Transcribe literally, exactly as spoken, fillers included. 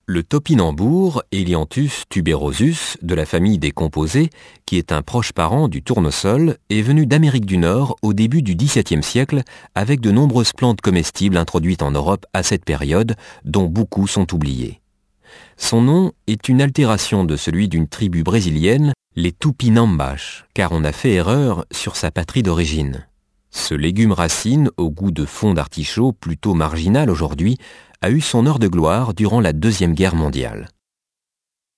Le topinambour, Helianthus tuberosus, de la famille des composés, qui est un proche parent du tournesol, est venu d'Amérique du Nord au début du dix-septième siècle avec de nombreuses plantes comestibles introduites en Europe à cette période, dont beaucoup sont oubliées. Son nom est une altération de celui d'une tribu brésilienne, les Tupinambás, car on a fait erreur sur sa patrie d'origine. Ce légume racine, au goût de fond d'artichaut plutôt marginal aujourd'hui, a eu son heure de gloire durant la Deuxième Guerre mondiale.